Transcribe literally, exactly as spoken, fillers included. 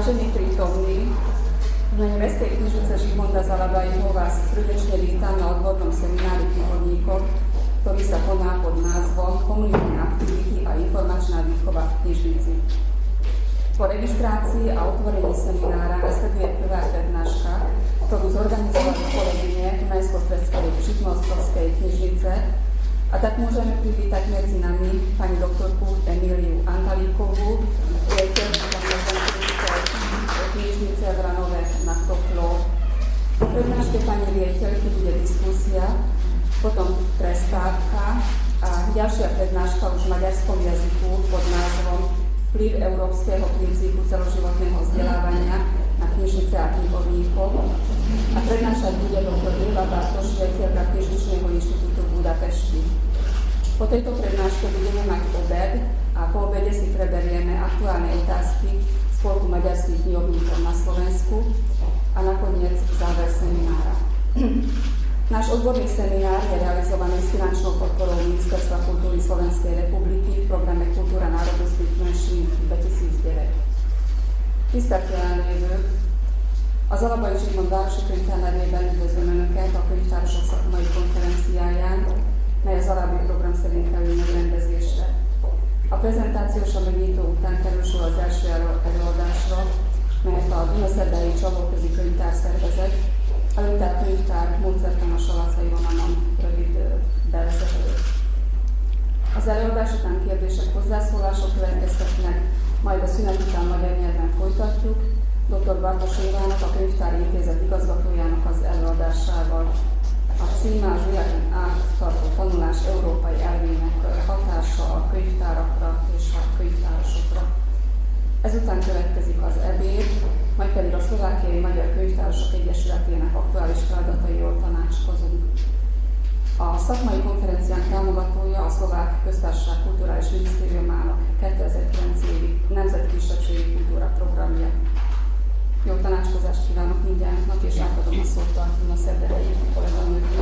Vážení prítomní, v mene Mestskej knižnice Zsigmunda Zalabajho vás srdečne vítam na odbornom seminári knihovníkov, ktorý sa koná pod názvom Komunitné aktivity a informačná výchova v knižnici. Po registrácii a otvorení seminára nasleduje prvá prednáška, ktorú zorganizovali kolegyne Dunajsko-Stredskej Žitnomorskej knižnice, a tak môžeme privítať medzi nami pani doktorku Emíliu Antalíkovú, riaditeľku knižnice v Ranove nad Toplou. Po prednáške pani riaditeľky bude diskusia, potom prestávka a ďalšia prednáška už v maďarskom jazyku pod názvom Vplyv európskeho princípu celoživotného vzdelávania na knižnice a knihovníkov. A prednášať bude doktor Lieva Bartoš, riaditeľka Knižničného inštitútu v Budapešti. Po tejto prednáške budeme mať obed a po obede si preberieme aktuálne otázky Spolku maďarských knihovníkov na Slovensku a nakoniec záver seminára. Náš odborný seminár je realizovaný s finančnou podporou Ministerstva kultúry Slovenskej republiky v programe Kultúra národnostných menšín dvetisícdeväť. Tisztelt az Alabai Zsigmond Városi Könyvtár nevében üdvözlöm Önöket a könyvtárosok szakmai konferenciáján, mely az alábbi program szerint kerül megrendezésre. A prezentációs a megnyitó után kerül sor az első előadásra, melyet a Dunaszerdai Csalóközi Könyvtár szervezett, előtte a könyvtár módszertanos Salacai Romanon rövid bevezető. Az előadás után kérdések, hozzászólások következtetnek, majd a szünet után magyar nyelven folytatjuk, doktor Bartos Évának, a Könyvtári Intézet igazgatójának az előadásával. A címe az életen át tartó tanulás európai elvének hatása a könyvtárakra és a könyvtárosokra. Ezután következik az ebéd, majd pedig a Szlovákiai Magyar Könyvtárosok Egyesületének aktuális feladatairól tanácskozunk. A szakmai konferencián támogatója a Szlovák Köztársaság Kulturális Minisztériumának kétezer-kilenc évi Nemzeti Kisebbségi Kultúra programja. Jó tanácskozást kívánok mindjárt, és átadom a szót a Dunaszerdai kolléganőknek.